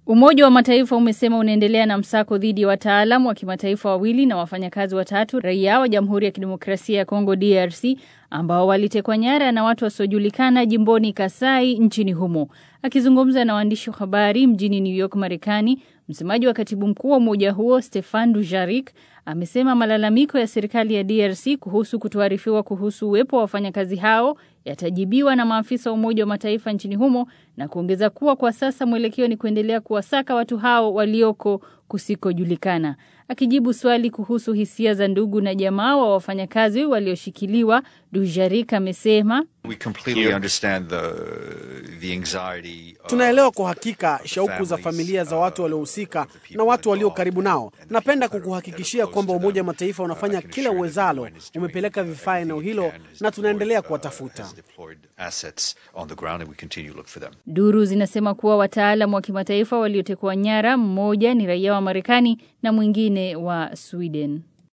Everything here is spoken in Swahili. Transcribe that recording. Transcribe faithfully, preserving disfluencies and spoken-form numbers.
Umoja wa Mataifa umesema unaendelea na msako dhidi ya wataalamu wa kimataifa wawili na wafanyakazi watatu raia wa Jamhuri ya Kidemokrasia ya Kongo D R C ambao walitekwa nyara na watu wasiojulikana jimboni Kasai nchini humo. Akizungumza na waandishi wa habari mjini New York, Marekani, msemaji wa katibu mkuu wa umoja huo Stéphane Dujarric amesema malalamiko ya serikali ya D R C kuhusu kutoarifiwa kuhusu uwepo wa wafanyakazi hao yatajibiwa na maafisa wa Umoja wa Mataifa nchini humo, na kuongeza kuwa kwa sasa mwelekeo ni kuendelea kuwasaka watu hao walioko kusikojulikana. Akijibu swali kuhusu hisia za ndugu na jamaa wa wafanyakazi walioshikiliwa, Dujarric amesema, We completely understand the the anxiety. Tunaelewa kwa hakika shauku za familia za watu waliohusika na watu walio karibu nao. Napenda kukuhakikishia kwamba Umoja wa Mataifa unafanya kila uwezalo, umepeleka vifaa eneo hilo na tunaendelea kuwatafuta. Duru zinasema kuwa wataalamu wa kimataifa waliotekwa nyara, mmoja ni raia wa Marekani na mwingine wa Sweden.